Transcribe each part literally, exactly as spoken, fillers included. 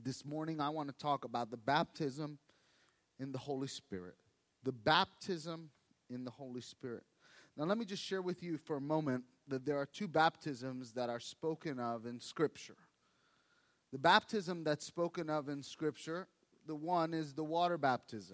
This morning I want to talk about the baptism in the Holy Spirit. The baptism in the Holy Spirit. Now let me just share with you for a moment that there are two baptisms that are spoken of in Scripture. The baptism that's spoken of in Scripture, the one is the water baptism.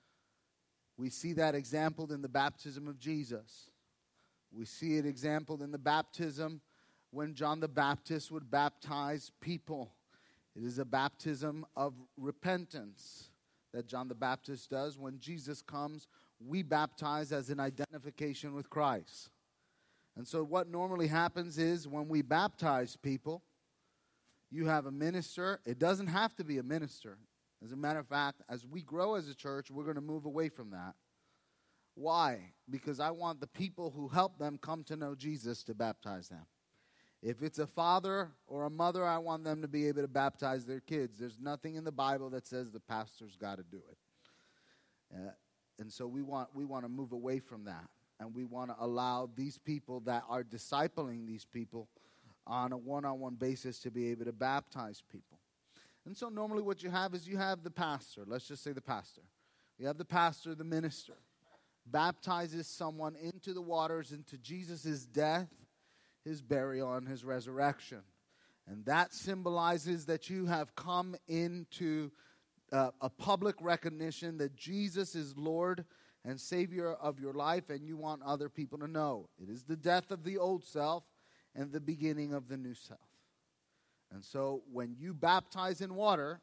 We see that exampled in the baptism of Jesus. We see it exampled in the baptism when John the Baptist would baptize people. It is a baptism of repentance that John the Baptist does. When Jesus comes, we baptize as an identification with Christ. And so what normally happens is when we baptize people, you have a minister. It doesn't have to be a minister. As a matter of fact, as we grow as a church, we're going to move away from that. Why? Because I want the people who help them come to know Jesus to baptize them. If it's a father or a mother, I want them to be able to baptize their kids. There's nothing in the Bible that says the pastor's got to do it. Uh, and so we want we want to move away from that. And we want to allow these people that are discipling these people on a one-on-one basis to be able to baptize people. And so normally what you have is you have the pastor. Let's just say the pastor. You have the pastor, the minister, baptizes someone into the waters, into Jesus' death, his burial, and his resurrection. And that symbolizes that you have come into uh, a public recognition that Jesus is Lord and Savior of your life, and you want other people to know. It is the death of the old self and the beginning of the new self. And so when you baptize in water,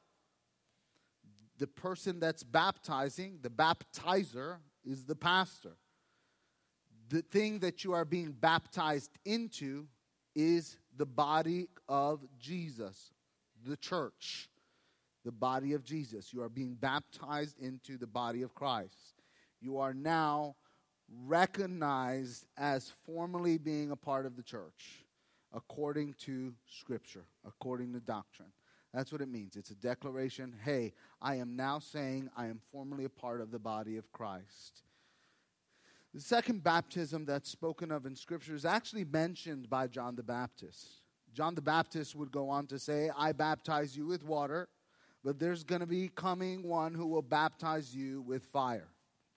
the person that's baptizing, the baptizer, is the pastor. The thing that you are being baptized into is the body of Jesus, the church, the body of Jesus. You are being baptized into the body of Christ. You are now recognized as formally being a part of the church, according to Scripture, according to doctrine. That's what it means. It's a declaration, hey, I am now saying I am formally a part of the body of Christ. The second baptism that's spoken of in Scripture is actually mentioned by John the Baptist. John the Baptist would go on to say, I baptize you with water, but there's going to be coming one who will baptize you with fire.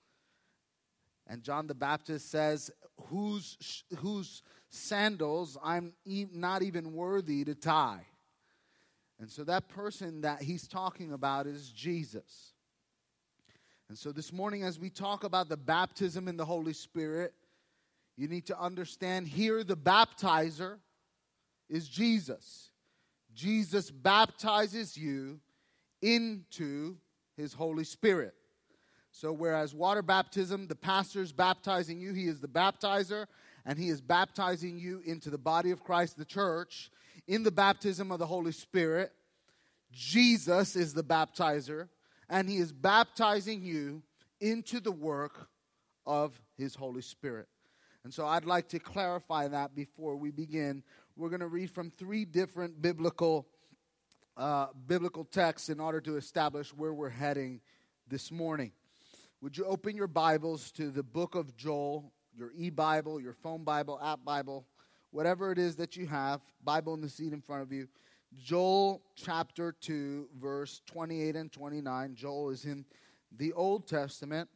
And John the Baptist says, whose, whose sandals I'm e- not even worthy to tie. And so that person that he's talking about is Jesus. And so this morning as we talk about the baptism in the Holy Spirit, you need to understand here the baptizer is Jesus. Jesus baptizes you into his Holy Spirit. So whereas water baptism, the pastor is baptizing you, he is the baptizer, and he is baptizing you into the body of Christ, the church. In the baptism of the Holy Spirit, Jesus is the baptizer, and he is baptizing you into the work of his Holy Spirit. And so I'd like to clarify that before we begin. We're going to read from three different biblical uh, biblical texts in order to establish where we're heading this morning. Would you open your Bibles to the book of Joel, your e-Bible, your phone Bible, app Bible, whatever it is that you have, Bible in the seat in front of you. Joel chapter two, verse twenty-eight and twenty-nine. Joel is in the Old Testament.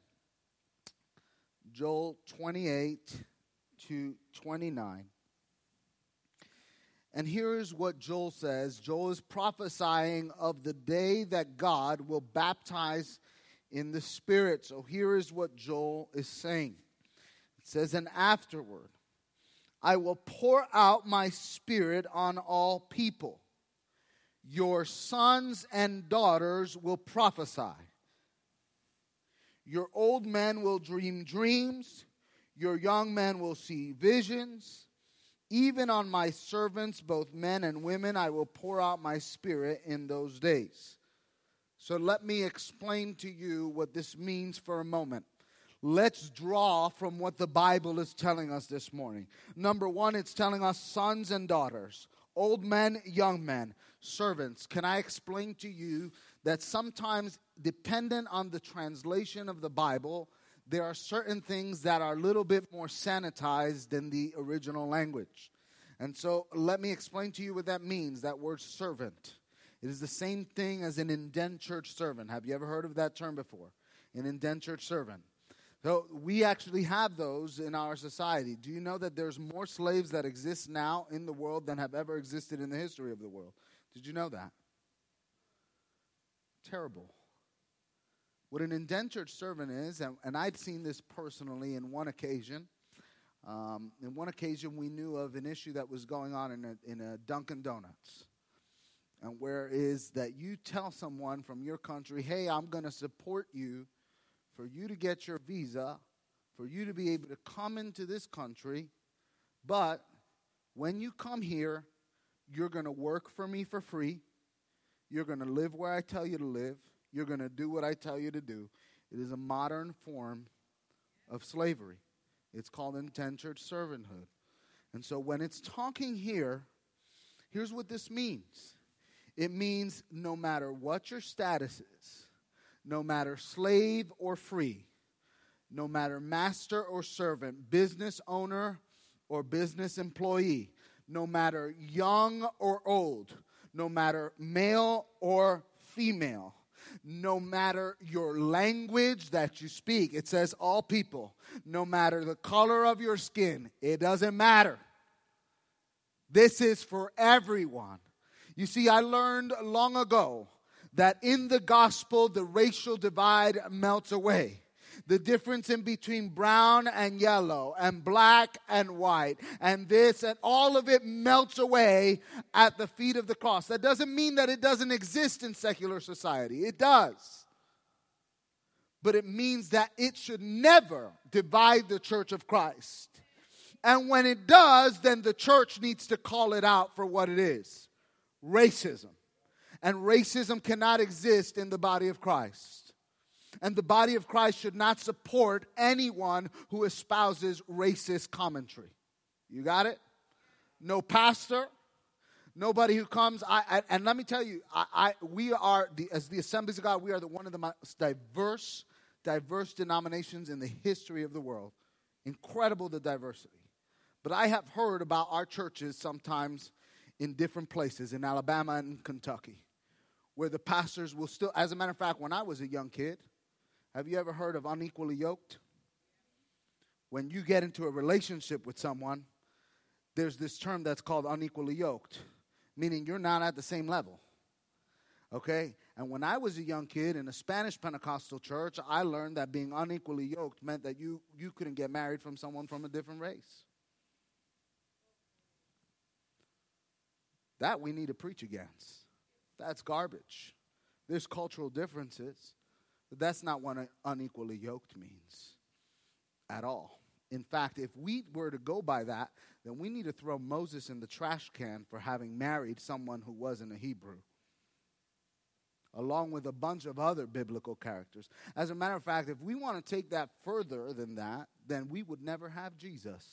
Joel twenty-eight to twenty-nine. And here is what Joel says. Joel is prophesying of the day that God will baptize in the Spirit. So here is what Joel is saying. It says, and afterward, I will pour out my Spirit on all people. Your sons and daughters will prophesy. Your old men will dream dreams. Your young men will see visions. Even on my servants, both men and women, I will pour out my Spirit in those days. So let me explain to you what this means for a moment. Let's draw from what the Bible is telling us this morning. Number one, it's telling us sons and daughters, old men, young men, servants. Can I explain to you that sometimes, dependent on the translation of the Bible, there are certain things that are a little bit more sanitized than the original language. And so let me explain to you what that means, that word servant. It is the same thing as an indentured servant. Have you ever heard of that term before? An indentured servant. So we actually have those in our society. Do you know that there's more slaves that exist now in the world than have ever existed in the history of the world? Did you know that? Terrible. What an indentured servant is, and, and I'd seen this personally in one occasion. Um, in one occasion, we knew of an issue that was going on in a, in a Dunkin' Donuts. And where is that you tell someone from your country, hey, I'm going to support you for you to get your visa, for you to be able to come into this country, but when you come here, you're going to work for me for free. You're going to live where I tell you to live. You're going to do what I tell you to do. It is a modern form of slavery. It's called indentured servanthood. And so when it's talking here, here's what this means. It means no matter what your status is, no matter slave or free, no matter master or servant, business owner or business employee, no matter young or old, no matter male or female, no matter your language that you speak, it says all people, no matter the color of your skin, it doesn't matter. This is for everyone. You see, I learned long ago that in the gospel, the racial divide melts away. The difference in between brown and yellow and black and white and this and all of it melts away at the feet of the cross. That doesn't mean that it doesn't exist in secular society. It does. But it means that it should never divide the church of Christ. And when it does, then the church needs to call it out for what it is. Racism. And racism cannot exist in the body of Christ. And the body of Christ should not support anyone who espouses racist commentary. You got it? No pastor, nobody who comes. I, I, and let me tell you, I, I, we are, the, as the Assemblies of God, we are the, one of the most diverse, diverse denominations in the history of the world. Incredible, the diversity. But I have heard about our churches sometimes in different places, in Alabama and Kentucky, where the pastors will still, as a matter of fact, when I was a young kid, have you ever heard of unequally yoked? When you get into a relationship with someone, there's this term that's called unequally yoked, meaning you're not at the same level. Okay? And when I was a young kid in a Spanish Pentecostal church, I learned that being unequally yoked meant that you, you couldn't get married from someone from a different race. That we need to preach against. That's garbage. There's cultural differences, but that's not what unequally yoked means at all. In fact, if we were to go by that, then we need to throw Moses in the trash can for having married someone who wasn't a Hebrew, along with a bunch of other biblical characters. As a matter of fact, if we want to take that further than that, then we would never have Jesus.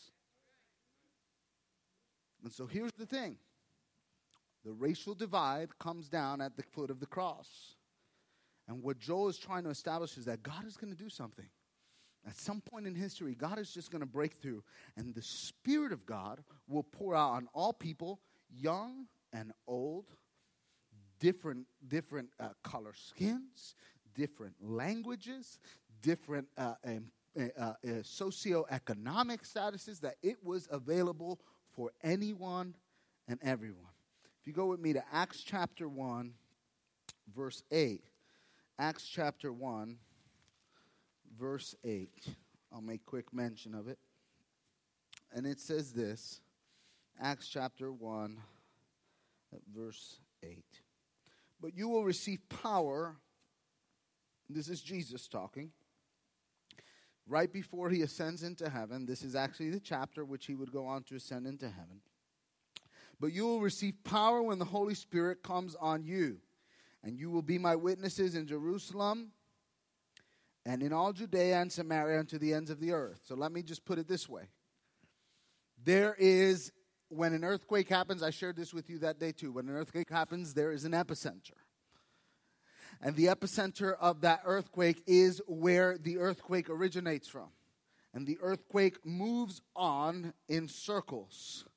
And so here's the thing. The racial divide comes down at the foot of the cross. And what Joel is trying to establish is that God is going to do something. At some point in history, God is just going to break through. And the Spirit of God will pour out on all people, young and old, different, different uh, color skins, different languages, different uh, um, uh, uh, socioeconomic statuses, that it was available for anyone and everyone. If you go with me to Acts chapter one, verse eight. Acts chapter one, verse eight. I'll make quick mention of it. And it says this, Acts chapter one, verse eight. But you will receive power. This is Jesus talking. Right before he ascends into heaven. This is actually the chapter which he would go on to ascend into heaven. But you will receive power when the Holy Spirit comes on you. And you will be my witnesses in Jerusalem and in all Judea and Samaria and to the ends of the earth. So let me just put it this way. There is, when an earthquake happens, I shared this with you that day too. When an earthquake happens, there is an epicenter. And the epicenter of that earthquake is where the earthquake originates from. And the earthquake moves on in circles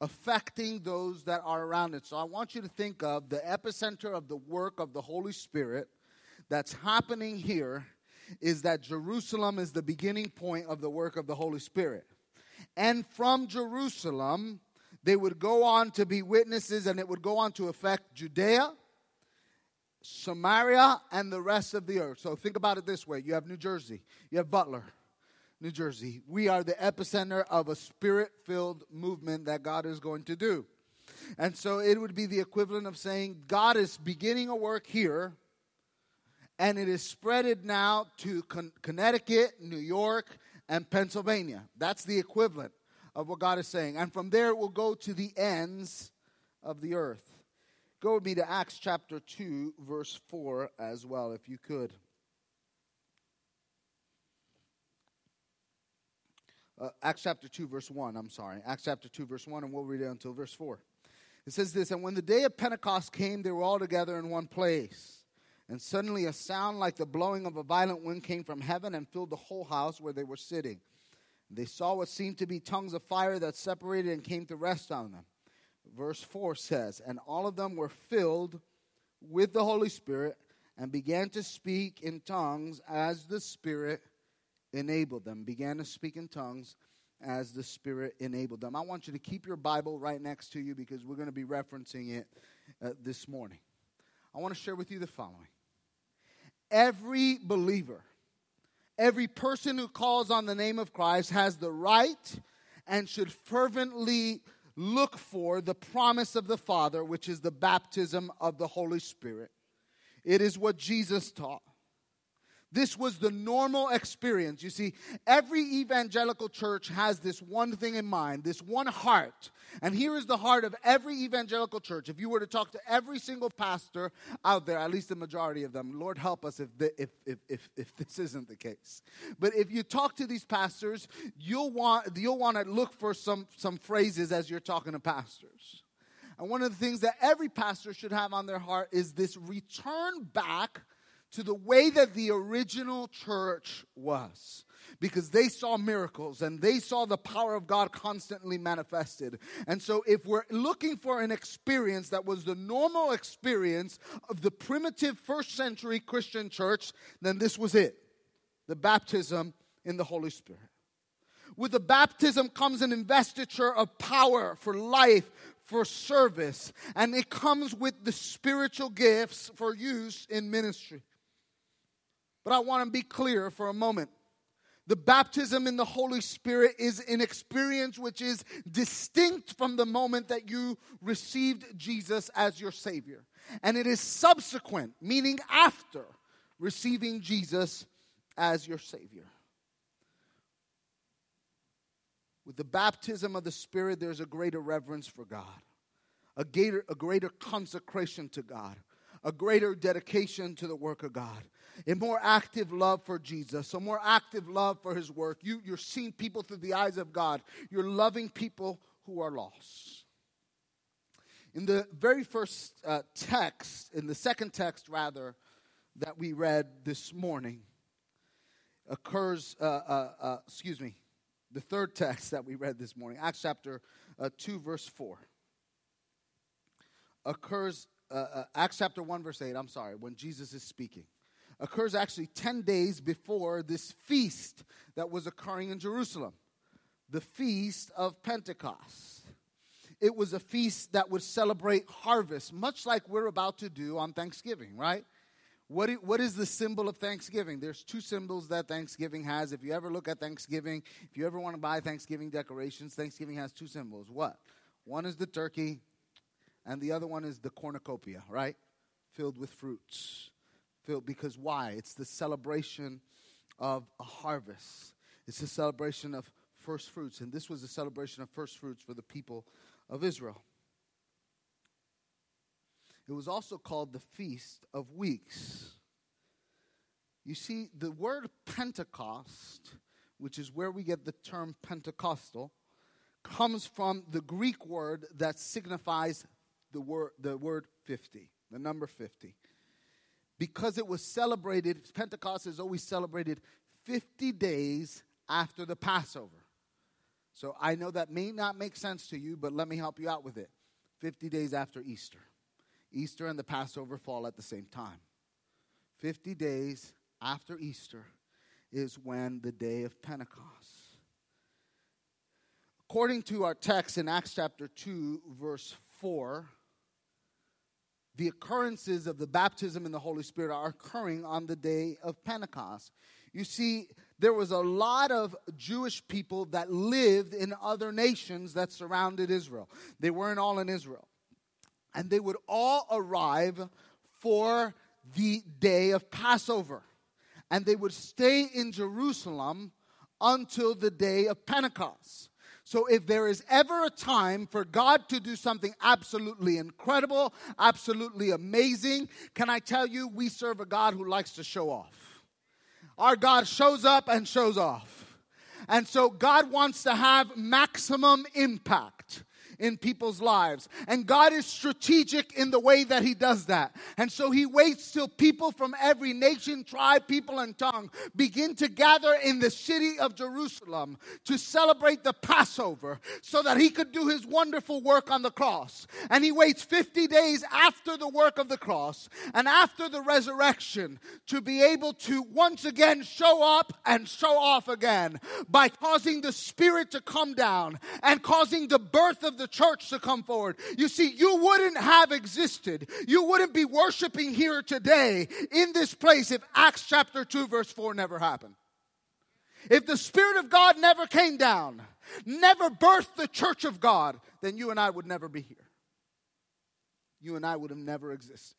affecting those that are around it. So I want you to think of the epicenter of the work of the Holy Spirit that's happening here is that Jerusalem is the beginning point of the work of the Holy Spirit. And from Jerusalem, they would go on to be witnesses, and it would go on to affect Judea, Samaria, and the rest of the earth. So think about it this way. You have New Jersey. You have Butler, New Jersey. We are the epicenter of a spirit-filled movement that God is going to do. And so it would be the equivalent of saying God is beginning a work here, and it is spreaded now to Con- Connecticut, New York, and Pennsylvania. That's the equivalent of what God is saying. And from there it will go to the ends of the earth. Go with me to Acts chapter two, verse four as well, if you could. Uh, Acts chapter two, verse one, I'm sorry. Acts chapter two, verse one, and we'll read it until verse four. It says this, "And when the day of Pentecost came, they were all together in one place. And suddenly a sound like the blowing of a violent wind came from heaven and filled the whole house where they were sitting. They saw what seemed to be tongues of fire that separated and came to rest on them." Verse four says, "And all of them were filled with the Holy Spirit and began to speak in tongues as the Spirit enabled them." Began to speak in tongues as the Spirit enabled them. I want you to keep your Bible right next to you because we're going to be referencing it uh, this morning. I want to share with you the following. Every believer, every person who calls on the name of Christ has the right and should fervently look for the promise of the Father, which is the baptism of the Holy Spirit. It is what Jesus taught. This was the normal experience. You see, every evangelical church has this one thing in mind, this one heart. And here is the heart of every evangelical church. If you were to talk to every single pastor out there, at least the majority of them, Lord help us if, the, if, if, if, if this isn't the case. But if you talk to these pastors, you'll want, you'll want to look for some, some phrases as you're talking to pastors. And one of the things that every pastor should have on their heart is this return back to the way that the original church was. Because they saw miracles and they saw the power of God constantly manifested. And so if we're looking for an experience that was the normal experience of the primitive first century Christian church, then this was it. The baptism in the Holy Spirit. With the baptism comes an investiture of power for life, for service. And it comes with the spiritual gifts for use in ministry. But I want to be clear for a moment. The baptism in the Holy Spirit is an experience which is distinct from the moment that you received Jesus as your Savior. And it is subsequent, meaning after receiving Jesus as your Savior. With the baptism of the Spirit, there's a greater reverence for God, a greater, a greater consecration to God, a greater dedication to the work of God. A more active love for Jesus, a more active love for His work. You, you're seeing people through the eyes of God. You're loving people who are lost. In the very first uh, text, in the second text rather, that we read this morning, occurs, uh, uh, uh, excuse me, the third text that we read this morning, Acts chapter uh, two, verse four, occurs, uh, uh, Acts chapter one, verse eight, I'm sorry, when Jesus is speaking. Occurs actually ten days before this feast that was occurring in Jerusalem, the Feast of Pentecost. It was a feast that would celebrate harvest, much like we're about to do on Thanksgiving, right? What, it, what is the symbol of Thanksgiving? There's two symbols that Thanksgiving has. If you ever look at Thanksgiving, if you ever want to buy Thanksgiving decorations, Thanksgiving has two symbols. What? One is the turkey, and the other one is the cornucopia, right? Filled with fruits. Filled, because why? It's the celebration of a harvest. It's a celebration of first fruits. And this was a celebration of first fruits for the people of Israel. It was also called the Feast of Weeks. You see, the word Pentecost, which is where we get the term Pentecostal, comes from the Greek word that signifies the word, the word fifty, the number fifty. Because it was celebrated, Pentecost is always celebrated fifty days after the Passover. So I know that may not make sense to you, but let me help you out with it. fifty days after Easter. Easter and the Passover fall at the same time. fifty days after Easter is when the day of Pentecost. According to our text in Acts chapter two, verse four, the occurrences of the baptism in the Holy Spirit are occurring on the day of Pentecost. You see, there was a lot of Jewish people that lived in other nations that surrounded Israel. They weren't all in Israel. And they would all arrive for the day of Passover. And they would stay in Jerusalem until the day of Pentecost. So if there is ever a time for God to do something absolutely incredible, absolutely amazing, can I tell you, we serve a God who likes to show off. Our God shows up and shows off. And so God wants to have maximum impact in people's lives. And God is strategic in the way that he does that. And so he waits till people from every nation, tribe, people, and tongue begin to gather in the city of Jerusalem to celebrate the Passover so that he could do his wonderful work on the cross. And he waits fifty days after the work of the cross and after the resurrection to be able to once again show up and show off again by causing the Spirit to come down and causing the birth of the church to come forward. You see, you wouldn't have existed. You wouldn't be worshiping here today in this place if Acts chapter two verse four never happened. If the Spirit of God never came down, never birthed the church of God, then you and I would never be here. You and I would have never existed.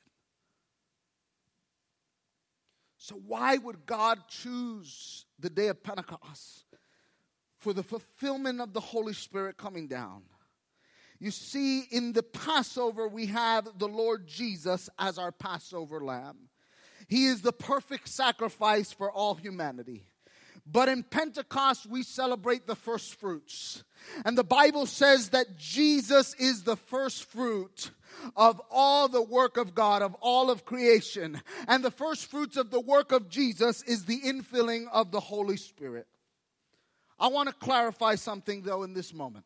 So why would God choose the day of Pentecost for the fulfillment of the Holy Spirit coming down? You see, in the Passover, we have the Lord Jesus as our Passover lamb. He is the perfect sacrifice for all humanity. But in Pentecost, we celebrate the first fruits. And the Bible says that Jesus is the first fruit of all the work of God, of all of creation. And the first fruits of the work of Jesus is the infilling of the Holy Spirit. I want to clarify something, though, in this moment.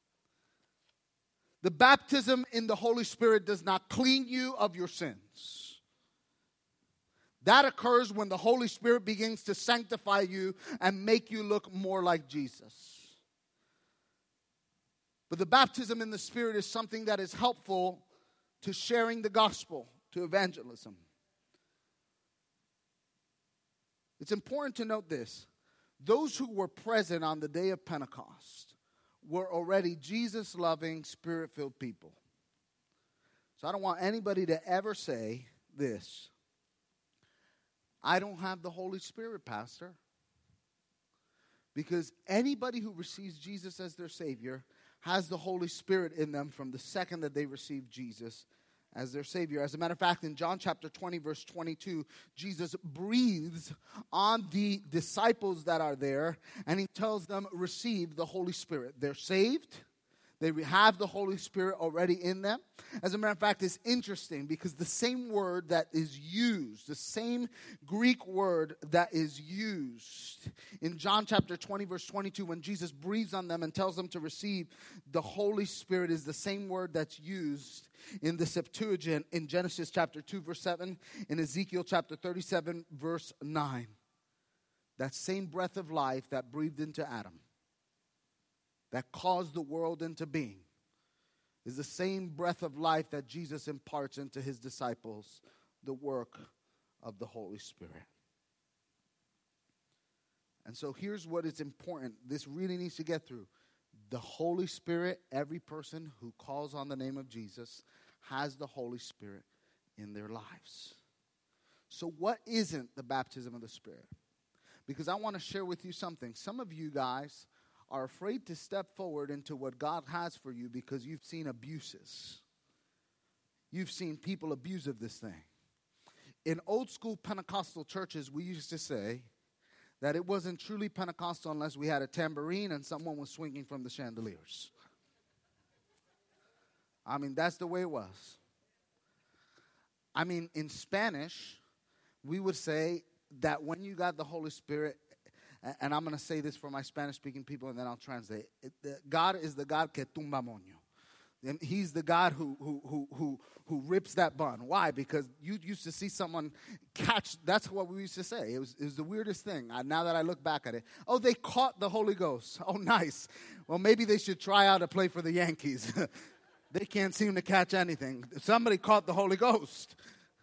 The baptism in the Holy Spirit does not clean you of your sins. That occurs when the Holy Spirit begins to sanctify you and make you look more like Jesus. But the baptism in the Spirit is something that is helpful to sharing the gospel, to evangelism. It's important to note this. Those who were present on the day of Pentecost were already Jesus-loving, Spirit-filled people. So I don't want anybody to ever say this: I don't have the Holy Spirit, Pastor. Because anybody who receives Jesus as their Savior has the Holy Spirit in them from the second that they receive Jesus as their Savior. As a matter of fact, in John chapter twenty, verse twenty-two, Jesus breathes on the disciples that are there, and he tells them, receive the Holy Spirit. They're saved. They have the Holy Spirit already in them. As a matter of fact, it's interesting because the same word that is used, the same Greek word that is used in John chapter twenty, verse twenty-two, when Jesus breathes on them and tells them to receive the Holy Spirit, is the same word that's used in the Septuagint in Genesis chapter two, verse seven, in Ezekiel chapter thirty-seven, verse nine. That same breath of life that breathed into Adam, that caused the world into being, is the same breath of life that Jesus imparts into his disciples, the work of the Holy Spirit. And so here's what is important. This really needs to get through. The Holy Spirit, every person who calls on the name of Jesus has the Holy Spirit in their lives. So what isn't the baptism of the Spirit? Because I want to share with you something. Some of you guys are afraid to step forward into what God has for you because you've seen abuses. You've seen people abuse of this thing. In old school Pentecostal churches, we used to say that it wasn't truly Pentecostal unless we had a tambourine and someone was swinging from the chandeliers. I mean, that's the way it was. I mean, in Spanish, we would say that when you got the Holy Spirit, And I'm going to say this for my Spanish-speaking people, and then I'll translate. God is the God que tumba moño. And he's the God who who who who who rips that bun. Why? Because you used to see someone catch. That's what we used to say. It was it was the weirdest thing. I, now that I look back at it, oh, they caught the Holy Ghost. Oh, nice. Well, maybe they should try out to play for the Yankees. They can't seem to catch anything. Somebody caught the Holy Ghost.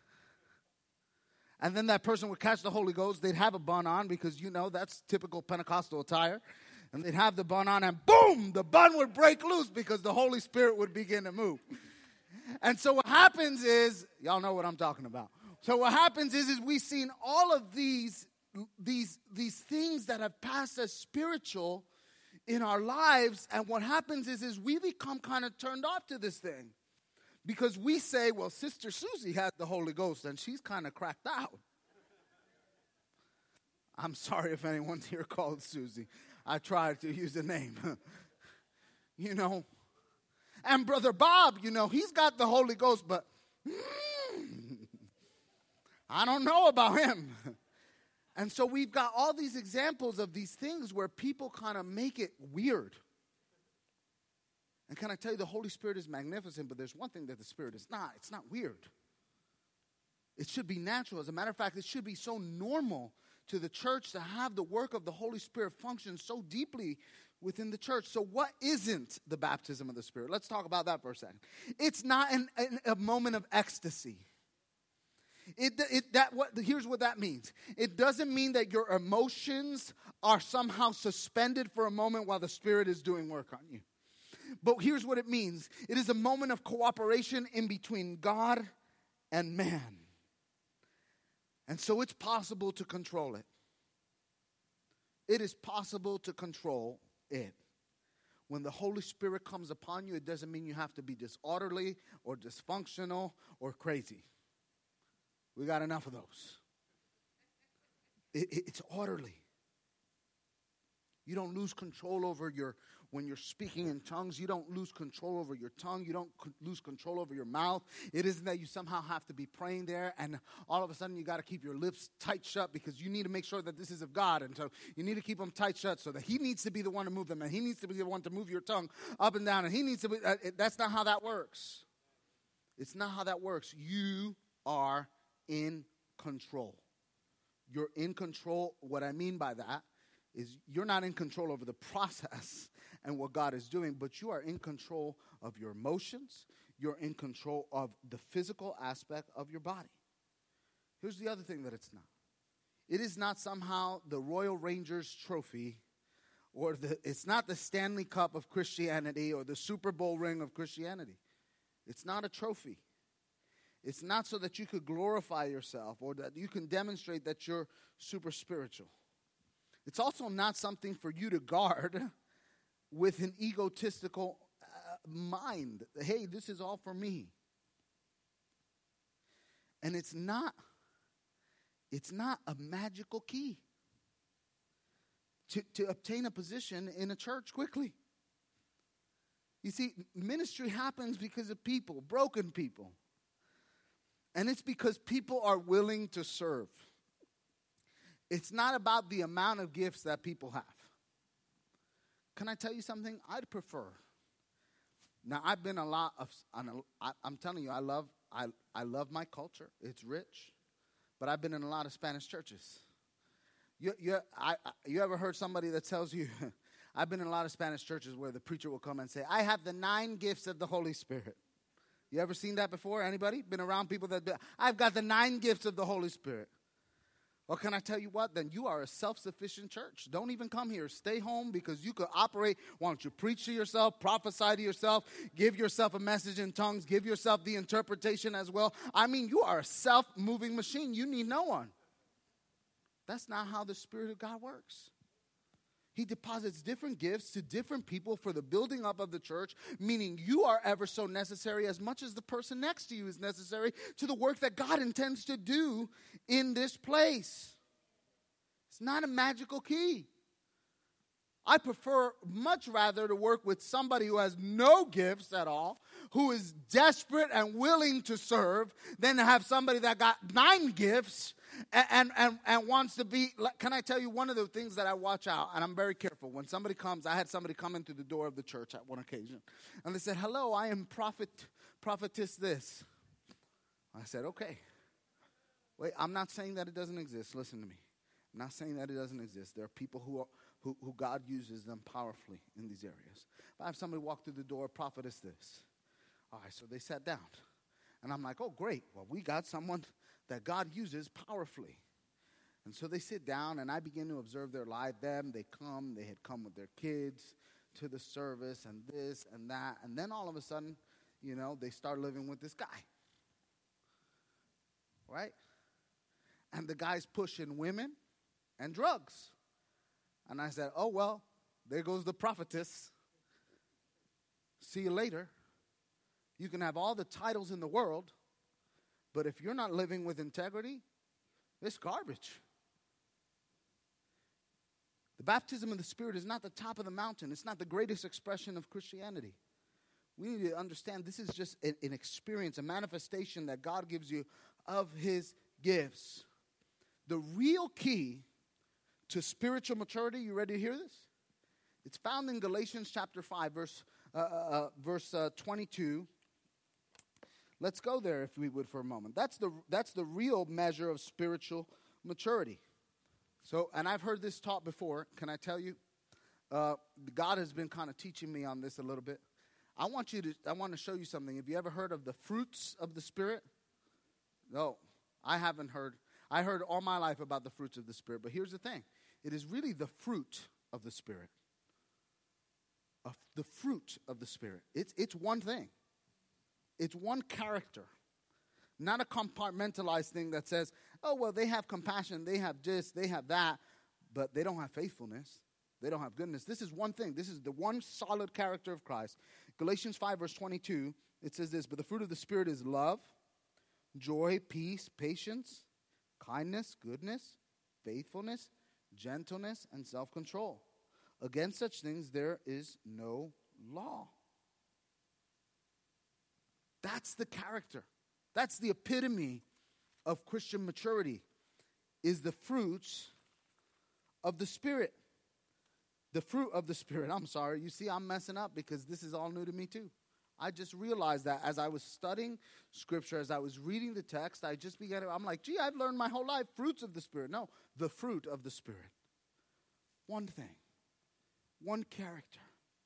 And then that person would catch the Holy Ghost. They'd have a bun on because, you know, that's typical Pentecostal attire. And they'd have the bun on, and boom, the bun would break loose because the Holy Spirit would begin to move. And so what happens is, y'all know what I'm talking about. So what happens is, is we've seen all of these, these, these things that have passed as spiritual in our lives. And what happens is, is we become kind of turned off to this thing. Because we say, well, Sister Susie had the Holy Ghost, and she's kind of cracked out. I'm sorry if anyone's here called Susie. I tried to use a name. You know. And Brother Bob, you know, he's got the Holy Ghost, but mm, I don't know about him. And so we've got all these examples of these things where people kind of make it weird. And can I tell you, the Holy Spirit is magnificent, but there's one thing that the Spirit is not. It's not weird. It should be natural. As a matter of fact, it should be so normal to the church to have the work of the Holy Spirit function so deeply within the church. So what isn't the baptism of the Spirit? Let's talk about that for a second. It's not an, an, a moment of ecstasy. It, it, that, what, here's what that means. It doesn't mean that your emotions are somehow suspended for a moment while the Spirit is doing work on you. But here's what it means. It is a moment of cooperation in between God and man. And so it's possible to control it. It is possible to control it. When the Holy Spirit comes upon you, it doesn't mean you have to be disorderly or dysfunctional or crazy. We got enough of those. It, it, it's orderly. You don't lose control over your, when you're speaking in tongues, you don't lose control over your tongue. You don't c- lose control over your mouth. It isn't that you somehow have to be praying there and all of a sudden you got to keep your lips tight shut because you need to make sure that this is of God. And so you need to keep them tight shut so that he needs to be the one to move them. And he needs to be the one to move your tongue up and down. And he needs to be, uh, it, that's not how that works. It's not how that works. You are in control. You're in control. What I mean by that is you're not in control over the process and what God is doing, but you are in control of your emotions. You're in control of the physical aspect of your body. Here's the other thing that it's not. It is not somehow the Royal Rangers trophy, or the, it's not the Stanley Cup of Christianity or the Super Bowl ring of Christianity. It's not a trophy. It's not so that you could glorify yourself or that you can demonstrate that you're super spiritual. It's also not something for you to guard with an egotistical uh, mind. Hey, this is all for me. And it's not, it's not a magical key to, to obtain a position in a church quickly. You see, ministry happens because of people, broken people. And it's because people are willing to serve. It's not about the amount of gifts that people have. Can I tell you something? I'd prefer. Now, I've been a lot of, I'm telling you, I love, I, I love my culture. It's rich. But I've been in a lot of Spanish churches. You, you, I, you ever heard somebody that tells you, I've been in a lot of Spanish churches where the preacher will come and say, I have the nine gifts of the Holy Spirit. You ever seen that before? Anybody? Been around people that, I've got the nine gifts of the Holy Spirit. Well, can I tell you what? Then you are a self-sufficient church. Don't even come here. Stay home because you could operate. Why don't you preach to yourself, prophesy to yourself, give yourself a message in tongues, give yourself the interpretation as well. I mean, you are a self-moving machine. You need no one. That's not how the Spirit of God works. He deposits different gifts to different people for the building up of the church, meaning you are ever so necessary as much as the person next to you is necessary to the work that God intends to do in this place. It's not a magical key. I prefer much rather to work with somebody who has no gifts at all, who is desperate and willing to serve, than to have somebody that got nine gifts and, and, and, and wants to be. Can I tell you one of the things that I watch out, and I'm very careful. When somebody comes, I had somebody come into the door of the church at one occasion, and they said, hello, I am prophet, prophetess this. I said, okay. Wait, I'm not saying that it doesn't exist. Listen to me. I'm not saying that it doesn't exist. There are people who are, who, who God uses them powerfully in these areas. If I have somebody walk through the door, prophetess this. All right, so they sat down. And I'm like, oh, great. Well, we got someone that God uses powerfully. And so they sit down, and I begin to observe their life. Them, they come. They had come with their kids to the service and this and that. And then all of a sudden, you know, they start living with this guy. Right? And the guy's pushing women and drugs. And I said, oh, well, there goes the prophetess. See you later. You can have all the titles in the world, but if you're not living with integrity, it's garbage. The baptism of the Spirit is not the top of the mountain. It's not the greatest expression of Christianity. We need to understand this is just an, an experience, a manifestation that God gives you of His gifts. The real key to spiritual maturity, you ready to hear this? It's found in Galatians chapter five, verse, uh, uh, verse uh, twenty-two. Let's go there, if we would, for a moment. That's the, that's the real measure of spiritual maturity. So, and I've heard this taught before. Can I tell you? Uh, God has been kind of teaching me on this a little bit. I want you to, I want to show you something. Have you ever heard of the fruits of the Spirit? No, I haven't heard. I heard all my life about the fruits of the Spirit. But here's the thing. It is really the fruit of the Spirit. Of the fruit of the Spirit. It's, it's one thing. It's one character. Not a compartmentalized thing that says, oh, well, they have compassion, they have this, they have that, but they don't have faithfulness. They don't have goodness. This is one thing. This is the one solid character of Christ. Galatians five, verse twenty-two, it says this, but the fruit of the Spirit is love, joy, peace, patience, kindness, goodness, faithfulness, gentleness, and self-control. Against such things there is no law. That's the character. That's the epitome of Christian maturity, is the fruits of the Spirit. The fruit of the Spirit. I'm sorry. You see, I'm messing up because this is all new to me too. I just realized that as I was studying Scripture, as I was reading the text, I just began to, I'm like, gee, I've learned my whole life fruits of the Spirit. No, the fruit of the Spirit. One thing. One character.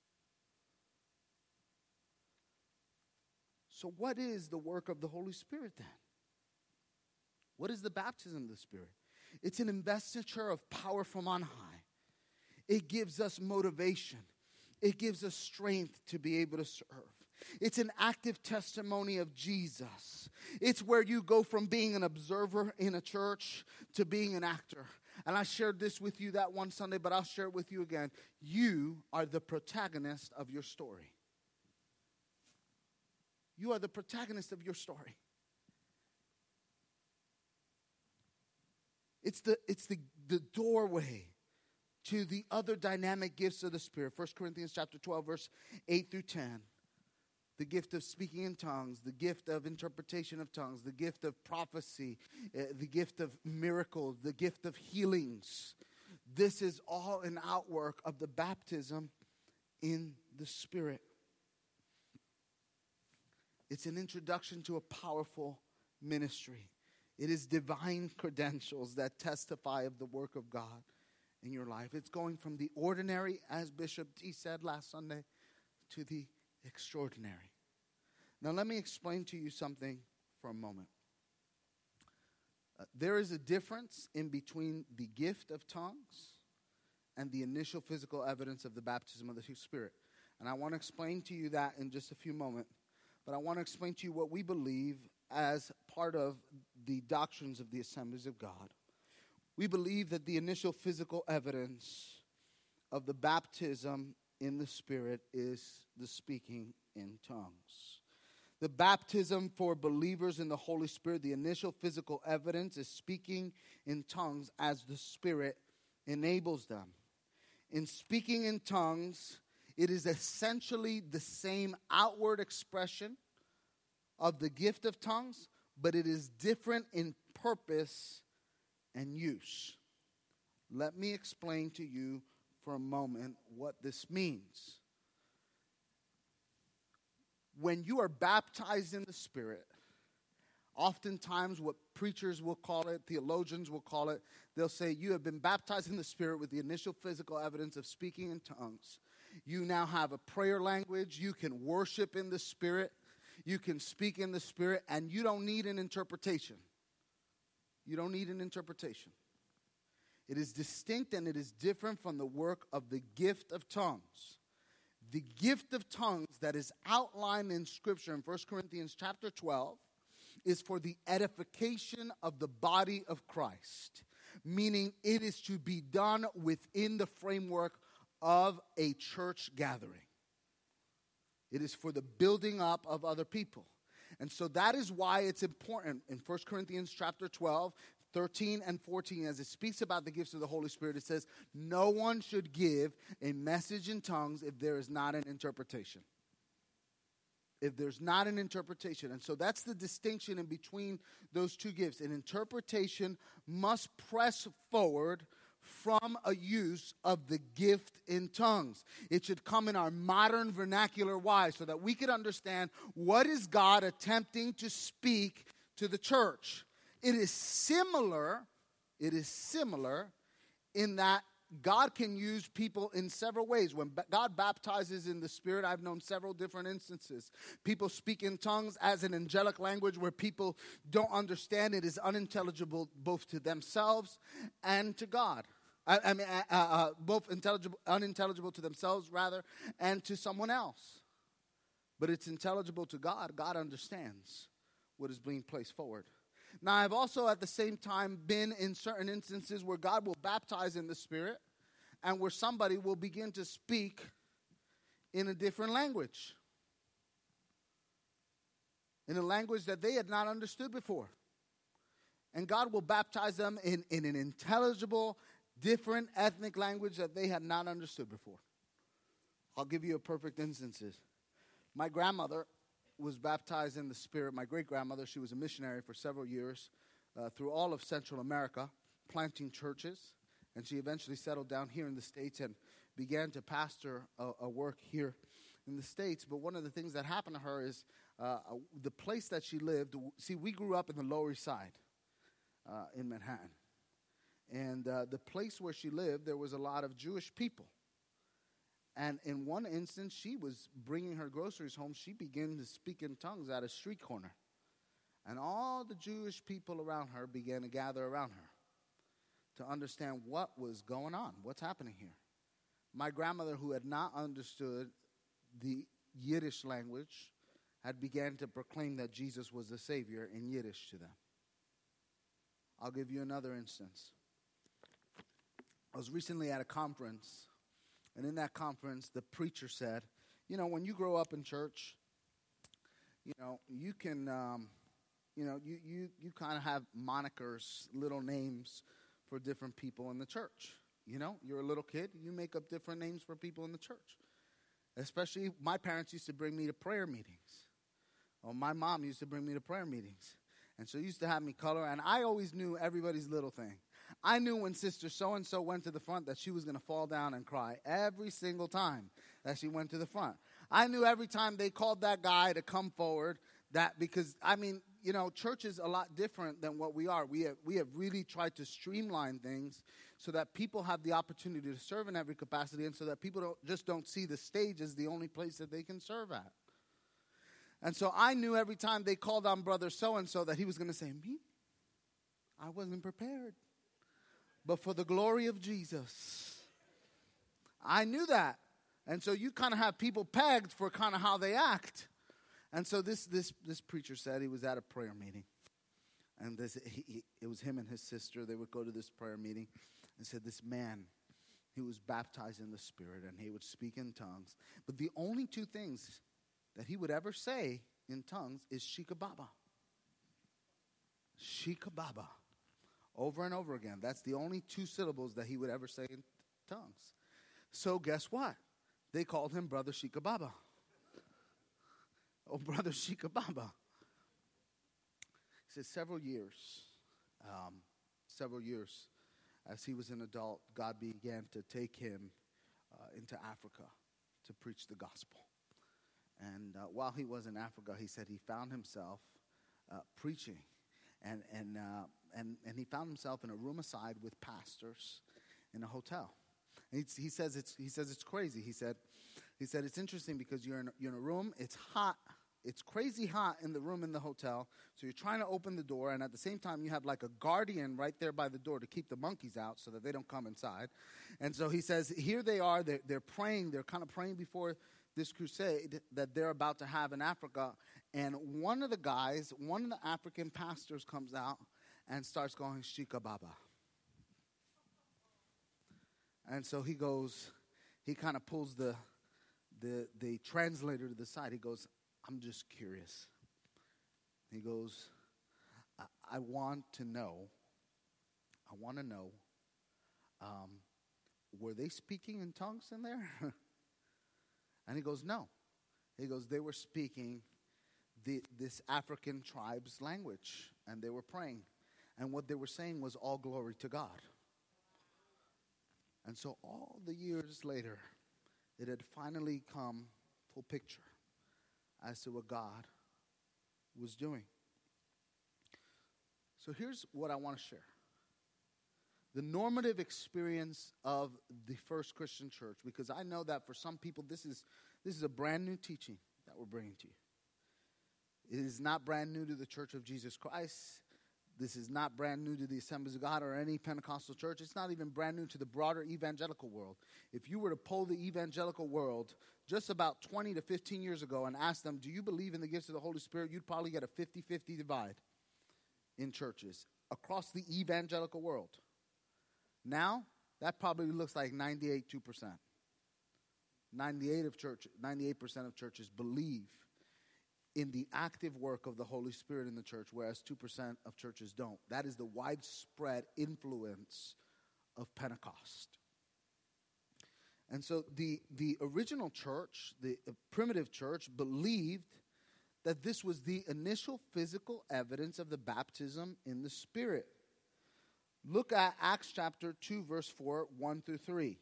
So what is the work of the Holy Spirit then? What is the baptism of the Spirit? It's an investiture of power from on high. It gives us motivation. It gives us strength to be able to serve. It's an active testimony of Jesus. It's where you go from being an observer in a church to being an actor. And I shared this with you that one Sunday, but I'll share it with you again. You are the protagonist of your story. You are the protagonist of your story. It's the, it's the, the doorway to the other dynamic gifts of the Spirit. First Corinthians chapter twelve, verse eight through ten. The gift of speaking in tongues, the gift of interpretation of tongues, the gift of prophecy, uh, the gift of miracles, the gift of healings. This is all an outwork of the baptism in the Spirit. It's an introduction to a powerful ministry. It is divine credentials that testify of the work of God in your life. It's going from the ordinary, as Bishop T said last Sunday, to the extraordinary. Now let me explain to you something for a moment. Uh, there is a difference in between the gift of tongues and the initial physical evidence of the baptism of the Spirit. And I want to explain to you that in just a few moments. But I want to explain to you what we believe as part of the doctrines of the Assemblies of God. We believe that the initial physical evidence of the baptism in the Spirit is the speaking in tongues. The baptism for believers in the Holy Spirit, the initial physical evidence is speaking in tongues as the Spirit enables them. In speaking in tongues, it is essentially the same outward expression of the gift of tongues, but it is different in purpose and use. Let me explain to you for a moment what this means. When you are baptized in the Spirit, oftentimes what preachers will call it, theologians will call it, they'll say you have been baptized in the Spirit with the initial physical evidence of speaking in tongues. You now have a prayer language. You can worship in the Spirit. You can speak in the Spirit, and you don't need an interpretation. You don't need an interpretation. It is distinct and it is different from the work of the gift of tongues. The gift of tongues that is outlined in Scripture in First Corinthians chapter twelve is for the edification of the body of Christ, meaning it is to be done within the framework of a church gathering. It is for the building up of other people. And so that is why it's important in First Corinthians chapter twelve, thirteen and fourteen, as it speaks about the gifts of the Holy Spirit, it says, no one should give a message in tongues if there is not an interpretation. If there's not an interpretation. And so that's the distinction in between those two gifts. An interpretation must press forward from a use of the gift in tongues. It should come in our modern vernacular wise so that we could understand what is God attempting to speak to the church. It is similar, it is similar in that God can use people in several ways. When God baptizes in the Spirit, I've known several different instances. People speak in tongues as an angelic language where people don't understand. It is unintelligible both to themselves and to God. I, I mean, uh, uh, both intelligible, unintelligible to themselves, rather, and to someone else. But it's intelligible to God. God understands what is being placed forward. Now, I've also at the same time been in certain instances where God will baptize in the Spirit and where somebody will begin to speak in a different language. In a language that they had not understood before. And God will baptize them in, in an intelligible, different ethnic language that they had not understood before. I'll give you a perfect instances. My grandmother was baptized in the Spirit. My great-grandmother, she was a missionary for several years uh, through all of Central America, planting churches. And she eventually settled down here in the States and began to pastor a, a work here in the States. But one of the things that happened to her is uh, the place that she lived. See, we grew up in the Lower East Side uh, in Manhattan. And uh, the place where she lived, there was a lot of Jewish people. And in one instance, she was bringing her groceries home. She began to speak in tongues at a street corner. And all the Jewish people around her began to gather around her to understand what was going on, what's happening here. My grandmother, who had not understood the Yiddish language, had began to proclaim that Jesus was the Savior in Yiddish to them. I'll give you another instance. I was recently at a conference. And in that conference, the preacher said, you know, when you grow up in church, you know, you can, um, you know, you, you, you kind of have monikers, little names for different people in the church. You know, you're a little kid, you make up different names for people in the church. Especially, my parents used to bring me to prayer meetings. Or my mom used to bring me to prayer meetings. And so used to have me color, and I always knew everybody's little thing. I knew when Sister So-and-so went to the front that she was going to fall down and cry every single time that she went to the front. I knew every time they called that guy to come forward that because, I mean, you know, church is a lot different than what we are. We have, we have really tried to streamline things so that people have the opportunity to serve in every capacity and so that people don't just don't see the stage as the only place that they can serve at. And so I knew every time they called on Brother So-and-so that he was going to say, me? I wasn't prepared. But for the glory of Jesus. I knew that. And so you kind of have people pegged for kind of how they act. And so this this this preacher said he was at a prayer meeting. And this, he, he, it was him and his sister. They would go to this prayer meeting. And said this man, he was baptized in the Spirit. And he would speak in tongues. But the only two things that he would ever say in tongues is Shikababa. Shikababa. Over and over again. That's the only two syllables that he would ever say in tongues. So guess what? They called him Brother Shikababa. Oh, Brother Shikababa. He said several years, um, several years, as he was an adult, God began to take him uh, into Africa to preach the gospel. And uh, while he was in Africa, he said he found himself uh, preaching. And and, uh, and and he found himself in a room aside with pastors in a hotel. And he, he says it's he says it's crazy. He said he said it's interesting because you're in you're in a room. It's hot. It's crazy hot in the room in the hotel. So you're trying to open the door, and at the same time you have like a guardian right there by the door to keep the monkeys out so that they don't come inside. And so he says here they are. They're, they're praying. They're kind of praying before this crusade that they're about to have in Africa. And one of the guys, one of the African pastors comes out and starts going, Shikababa. And so he goes, he kind of pulls the, the, the translator to the side. He goes, I'm just curious. He goes, I, I want to know, I want to know, um, were they speaking in tongues in there? And he goes, no. He goes, they were speaking the, this African tribe's language, and they were praying. And what they were saying was all glory to God. And so all the years later, it had finally come full picture as to what God was doing. So here's what I want to share. The normative experience of the first Christian church, because I know that for some people this is this is a brand new teaching that we're bringing to you. It is not brand new to the Church of Jesus Christ. This is not brand new to the Assemblies of God or any Pentecostal church. It's not even brand new to the broader evangelical world. If you were to poll the evangelical world just about twenty to fifteen years ago and ask them, do you believe in the gifts of the Holy Spirit, you'd probably get a fifty-fifty divide in churches across the evangelical world. Now, that probably looks like ninety-eight, two percent. ninety-eight of church, ninety-eight percent of churches believe in the active work of the Holy Spirit in the church, whereas two percent of churches don't. That is the widespread influence of Pentecost. And so the, the original church, the primitive church, believed that this was the initial physical evidence of the baptism in the Spirit. Look at Acts chapter two, verse four, one through three.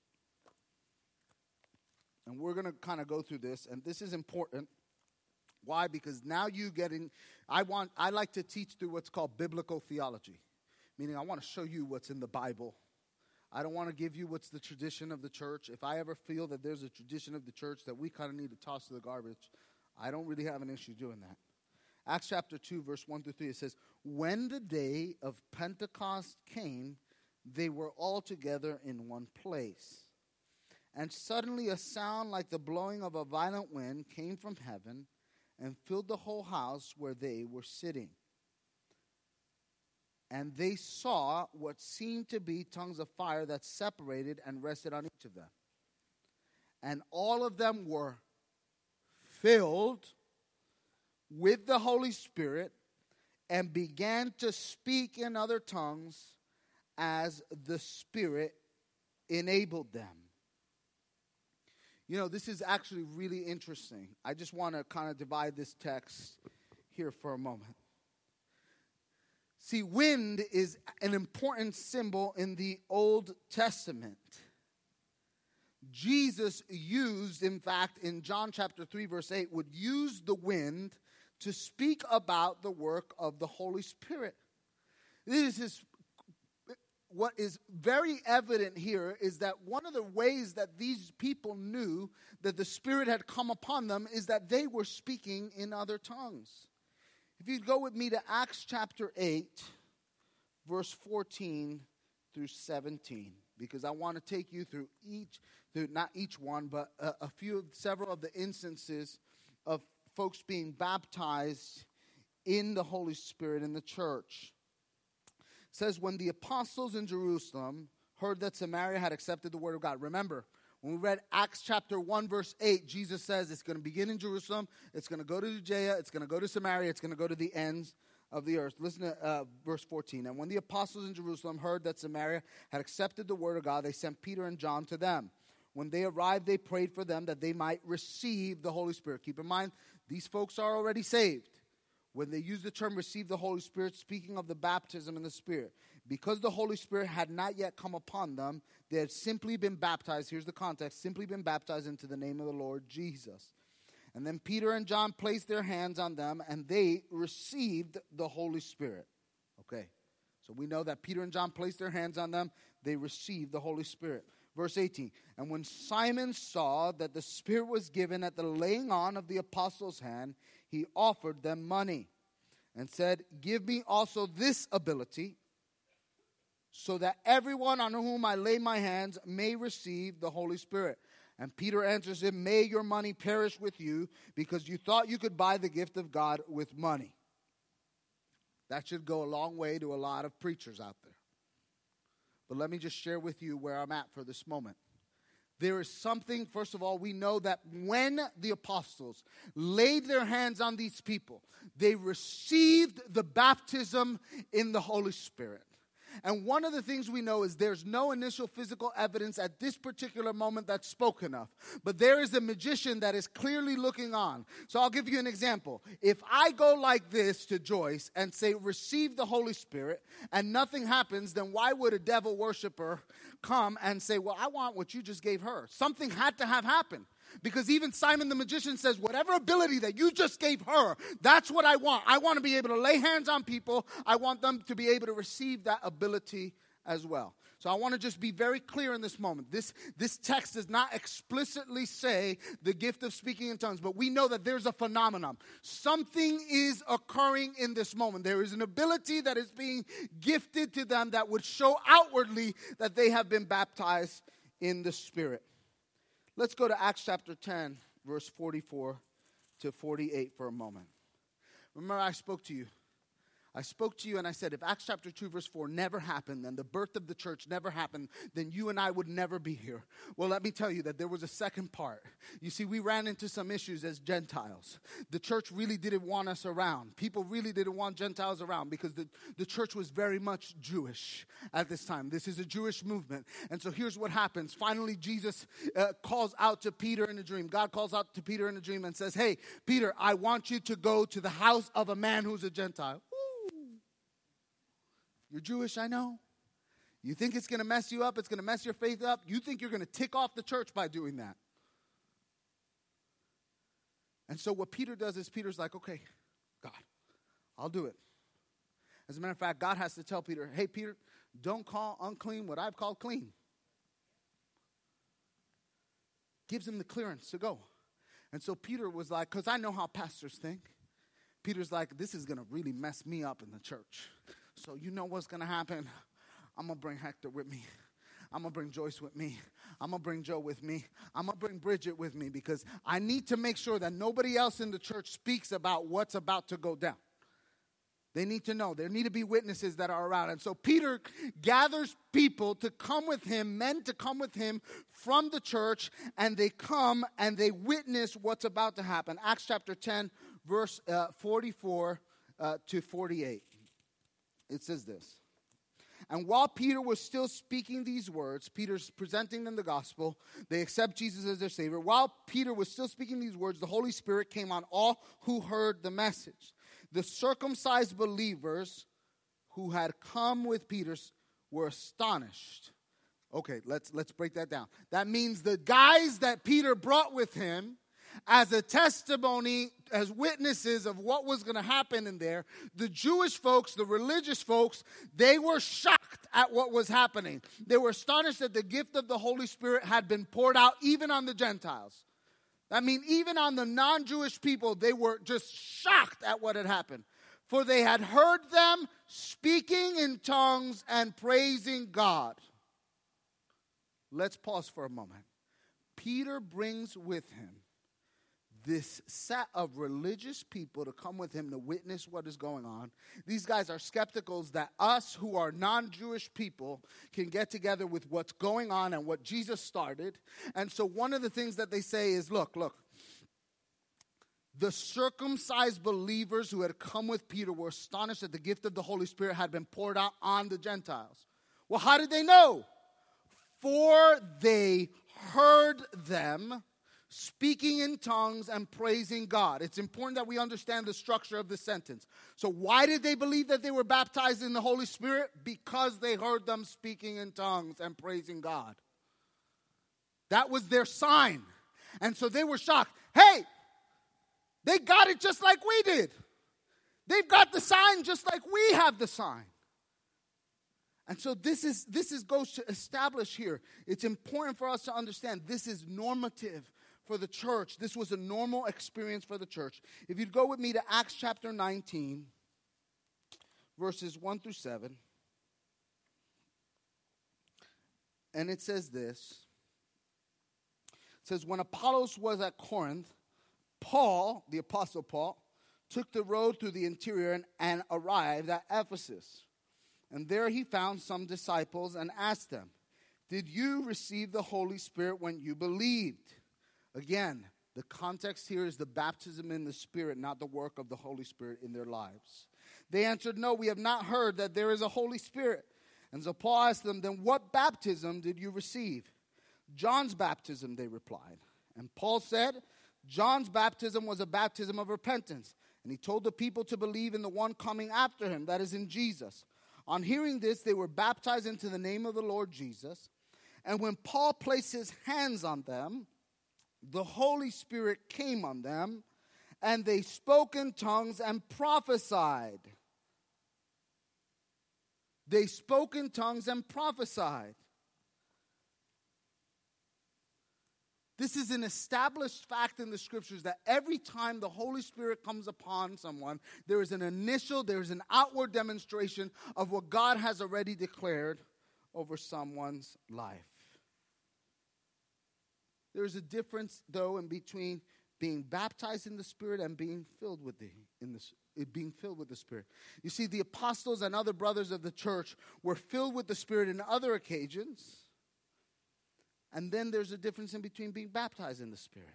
And we're going to kind of go through this, and this is important. Why? Because now you getting, I want, I like to teach through what's called biblical theology, meaning I want to show you what's in the Bible. I don't want to give you what's the tradition of the church. If I ever feel that there's a tradition of the church that we kind of need to toss to the garbage, I don't really have an issue doing that. Acts chapter two, verse one through three, it says, when the day of Pentecost came, they were all together in one place. And suddenly a sound like the blowing of a violent wind came from heaven and filled the whole house where they were sitting. And they saw what seemed to be tongues of fire that separated and rested on each of them. And all of them were filled with the Holy Spirit and began to speak in other tongues as the Spirit enabled them. You know, this is actually really interesting. I just want to kind of divide this text here for a moment. See, wind is an important symbol in the Old Testament. Jesus used, in fact, in John chapter three, verse eight, would use the wind to speak about the work of the Holy Spirit. This is what is very evident here is that one of the ways that these people knew that the Spirit had come upon them is that they were speaking in other tongues. If you'd go with me to Acts chapter eight, verse fourteen through seventeen, because I want to take you through each, through not each one, but a, a few, several of the instances of folks being baptized in the Holy Spirit in the church. It says, when the apostles in Jerusalem heard that Samaria had accepted the word of God. Remember, when we read Acts chapter one, verse eight, Jesus says it's going to begin in Jerusalem, it's going to go to Judea, it's going to go to Samaria, it's going to go to the ends of the earth. Listen to uh, verse fourteen. And when the apostles in Jerusalem heard that Samaria had accepted the word of God, they sent Peter and John to them. When they arrived, they prayed for them that they might receive the Holy Spirit. Keep in mind, these folks are already saved. When they use the term receive the Holy Spirit, speaking of the baptism in the Spirit. Because the Holy Spirit had not yet come upon them, they had simply been baptized. Here's the context. Simply been baptized into the name of the Lord Jesus. And then Peter and John placed their hands on them, and they received the Holy Spirit. Okay. So we know that Peter and John placed their hands on them. They received the Holy Spirit. Verse eighteen. And when Simon saw that the Spirit was given at the laying on of the apostles' hand, he offered them money and said, give me also this ability, so that everyone on whom I lay my hands may receive the Holy Spirit. And Peter answers him, may your money perish with you, because you thought you could buy the gift of God with money. That should go a long way to a lot of preachers out there. But let me just share with you where I'm at for this moment. There is something, first of all, we know that when the apostles laid their hands on these people, they received the baptism in the Holy Spirit. And one of the things we know is there's no initial physical evidence at this particular moment that's spoken of. But there is a magician that is clearly looking on. So I'll give you an example. If I go like this to Joyce and say, receive the Holy Spirit, and nothing happens, then why would a devil worshiper come and say, well, I want what you just gave her? Something had to have happened. Because even Simon the magician says, whatever ability that you just gave her, that's what I want. I want to be able to lay hands on people. I want them to be able to receive that ability as well. So I want to just be very clear in this moment. This, this text does not explicitly say the gift of speaking in tongues, but we know that there's a phenomenon. Something is occurring in this moment. There is an ability that is being gifted to them that would show outwardly that they have been baptized in the Spirit. Let's go to Acts chapter ten, verse forty-four to forty-eight for a moment. Remember, I spoke to you. I spoke to you and I said, if Acts chapter two, verse four never happened, and the birth of the church never happened, then you and I would never be here. Well, let me tell you that there was a second part. You see, we ran into some issues as Gentiles. The church really didn't want us around. People really didn't want Gentiles around because the, the church was very much Jewish at this time. This is a Jewish movement. And so here's what happens. Finally, Jesus uh, calls out to Peter in a dream. God calls out to Peter in a dream and says, hey, Peter, I want you to go to the house of a man who's a Gentile. You're Jewish, I know. You think it's going to mess you up, it's going to mess your faith up. You think you're going to tick off the church by doing that. And so what Peter does is Peter's like, okay, God, I'll do it. As a matter of fact, God has to tell Peter, hey, Peter, don't call unclean what I've called clean. Gives him the clearance to go. And so Peter was like, because I know how pastors think. Peter's like, this is going to really mess me up in the church. So you know what's going to happen? I'm going to bring Hector with me. I'm going to bring Joyce with me. I'm going to bring Joe with me. I'm going to bring Bridget with me because I need to make sure that nobody else in the church speaks about what's about to go down. They need to know. There need to be witnesses that are around. And so Peter gathers people to come with him, men to come with him from the church, and they come and they witness what's about to happen. Acts chapter ten, verse uh, forty-four uh, to forty-eight. It says this. And while Peter was still speaking these words, Peter's presenting them the gospel. They accept Jesus as their Savior. While Peter was still speaking these words, the Holy Spirit came on all who heard the message. The circumcised believers who had come with Peter were astonished. Okay, let's let's break that down. That means the guys that Peter brought with him as a testimony, as witnesses of what was going to happen in there, the Jewish folks, the religious folks, they were shocked at what was happening. They were astonished that the gift of the Holy Spirit had been poured out even on the Gentiles. I mean, even on the non-Jewish people, they were just shocked at what had happened. For they had heard them speaking in tongues and praising God. Let's pause for a moment. Peter brings with him this set of religious people to come with him to witness what is going on. These guys are skepticals that us who are non-Jewish people can get together with what's going on and what Jesus started. And so one of the things that they say is, look, look, the circumcised believers who had come with Peter were astonished that the gift of the Holy Spirit had been poured out on the Gentiles. Well, how did they know? For they heard them speaking in tongues and praising God. It's important that we understand the structure of the sentence. So why did they believe that they were baptized in the Holy Spirit? Because they heard them speaking in tongues and praising God. That was their sign. And so they were shocked. Hey, they got it just like we did. They've got the sign just like we have the sign. And so this is this is goes to establish here. It's important for us to understand this is normative for the church. This was a normal experience for the church. If you'd go with me to Acts chapter nineteen, verses one through seven. And it says this. It says, when Apollos was at Corinth, Paul, the apostle Paul, took the road through the interior and, and arrived at Ephesus. And there he found some disciples and asked them, did you receive the Holy Spirit when you believed? Again, the context here is the baptism in the Spirit, not the work of the Holy Spirit in their lives. They answered, no, we have not heard that there is a Holy Spirit. And so Paul asked them, then what baptism did you receive? John's baptism, they replied. And Paul said, John's baptism was a baptism of repentance. And he told the people to believe in the one coming after him, that is in Jesus. On hearing this, they were baptized into the name of the Lord Jesus. And when Paul placed his hands on them, the Holy Spirit came on them, and they spoke in tongues and prophesied. They spoke in tongues and prophesied. This is an established fact in the scriptures that every time the Holy Spirit comes upon someone, there is an initial, there is an outward demonstration of what God has already declared over someone's life. There is a difference, though, in between being baptized in the Spirit and being filled with the in the being filled with the Spirit. You see, the apostles and other brothers of the church were filled with the Spirit in other occasions. And then there's a difference in between being baptized in the Spirit.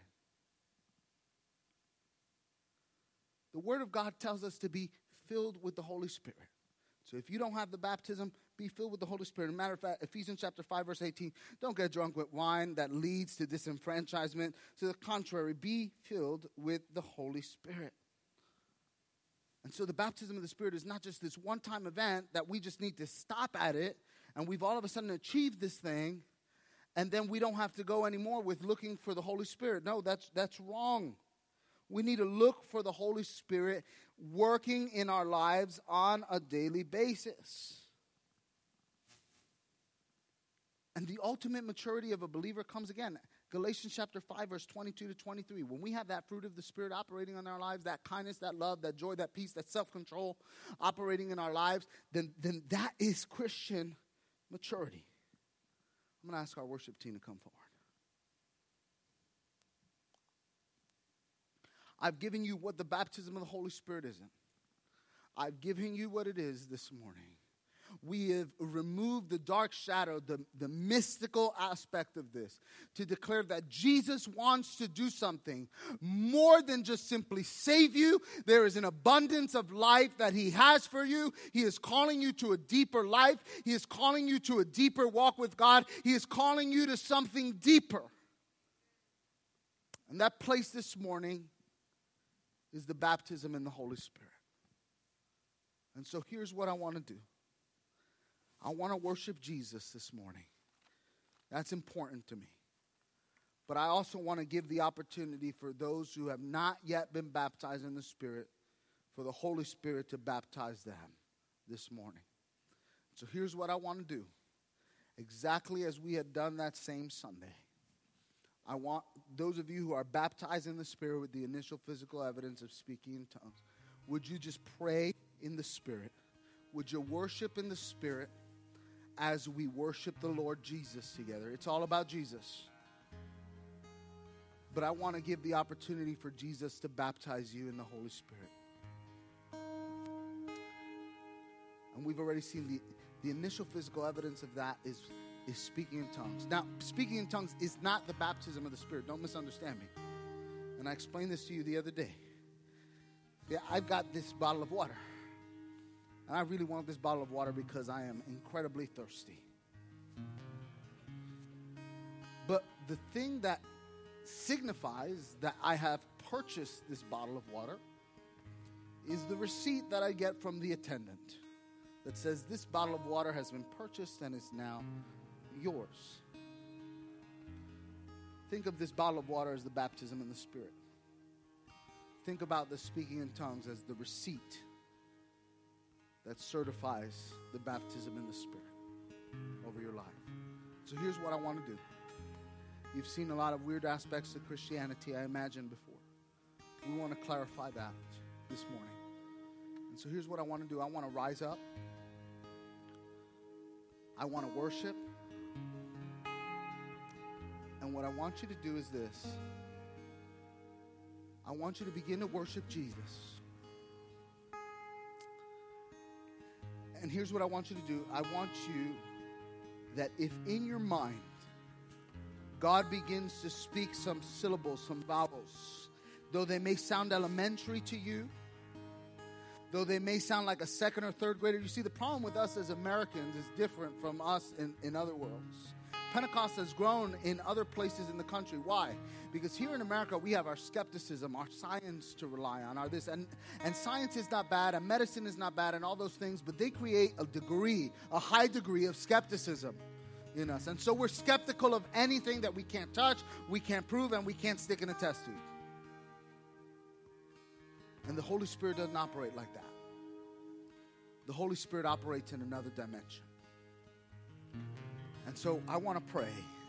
The Word of God tells us to be filled with the Holy Spirit. So if you don't have the baptism, be filled with the Holy Spirit. As a matter of fact, Ephesians chapter five, verse eighteen, don't get drunk with wine that leads to disenfranchisement. To the contrary, be filled with the Holy Spirit. And so the baptism of the Spirit is not just this one-time event that we just need to stop at it, and we've all of a sudden achieved this thing, and then we don't have to go anymore with looking for the Holy Spirit. No, that's that's wrong. We need to look for the Holy Spirit working in our lives on a daily basis. And the ultimate maturity of a believer comes again. Galatians chapter five, verse twenty-two to twenty-three. When we have that fruit of the Spirit operating in our lives, that kindness, that love, that joy, that peace, that self-control operating in our lives, then, then that is Christian maturity. I'm going to ask our worship team to come forward. I've given you what the baptism of the Holy Spirit isn't. I've given you what it is this morning. We have removed the dark shadow, the, the mystical aspect of this, to declare that Jesus wants to do something more than just simply save you. There is an abundance of life that He has for you. He is calling you to a deeper life. He is calling you to a deeper walk with God. He is calling you to something deeper. And that place this morning is the baptism in the Holy Spirit. And so here's what I want to do. I want to worship Jesus this morning. That's important to me. But I also want to give the opportunity for those who have not yet been baptized in the Spirit, for the Holy Spirit to baptize them this morning. So here's what I want to do. Exactly as we had done that same Sunday. I want those of you who are baptized in the Spirit with the initial physical evidence of speaking in tongues, would you just pray in the Spirit? Would you worship in the Spirit as we worship the Lord Jesus together? It's all about Jesus. But I want to give the opportunity for Jesus to baptize you in the Holy Spirit. And we've already seen the, the initial physical evidence of that is, is speaking in tongues. Now, speaking in tongues is not the baptism of the Spirit. Don't misunderstand me. And I explained this to you the other day. Yeah, I've got this bottle of water. And I really want this bottle of water because I am incredibly thirsty. But the thing that signifies that I have purchased this bottle of water is the receipt that I get from the attendant that says this bottle of water has been purchased and is now yours. Think of this bottle of water as the baptism in the Spirit. Think about the speaking in tongues as the receipt that certifies the baptism in the Spirit over your life. So here's what I want to do. You've seen a lot of weird aspects of Christianity, I imagine, before. We want to clarify that this morning. And so here's what I want to do. I want to rise up. I want to worship. And what I want you to do is this. I want you to begin to worship Jesus. And here's what I want you to do. I want you that if in your mind God begins to speak some syllables, some vowels, though they may sound elementary to you, though they may sound like a second or third grader. You see, the problem with us as Americans is different from us in, in other worlds. Pentecost has grown in other places in the country. Why? Because here in America, we have our skepticism, our science to rely on, our this. And, and science is not bad, and medicine is not bad, and all those things, but they create a degree, a high degree of skepticism in us. And so we're skeptical of anything that we can't touch, we can't prove, and we can't stick in a test tube. And the Holy Spirit doesn't operate like that. The Holy Spirit operates in another dimension. And so I want to pray.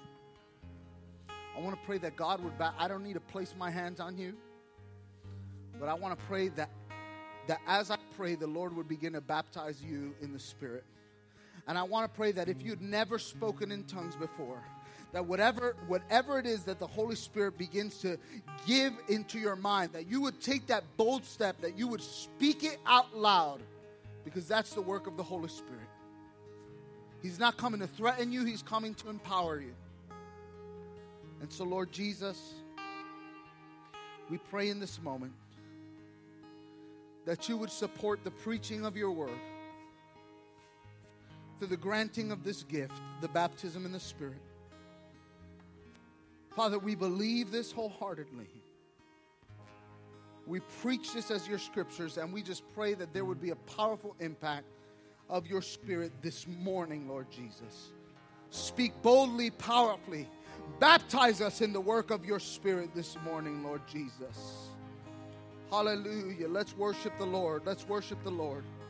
I want to pray that God would, ba- I don't need to place my hands on you, but I want to pray that, that as I pray, the Lord would begin to baptize you in the Spirit. And I want to pray that if you'd never spoken in tongues before, that whatever, whatever it is that the Holy Spirit begins to give into your mind, that you would take that bold step, that you would speak it out loud, because that's the work of the Holy Spirit. He's not coming to threaten you. He's coming to empower you. And so, Lord Jesus, we pray in this moment that you would support the preaching of your word through the granting of this gift, the baptism in the Spirit. Father, we believe this wholeheartedly. We preach this as your scriptures, and we just pray that there would be a powerful impact of your Spirit this morning, Lord Jesus. Speak boldly, powerfully. Baptize us in the work of your Spirit this morning, Lord Jesus. Hallelujah. Let's worship the Lord. Let's worship the Lord.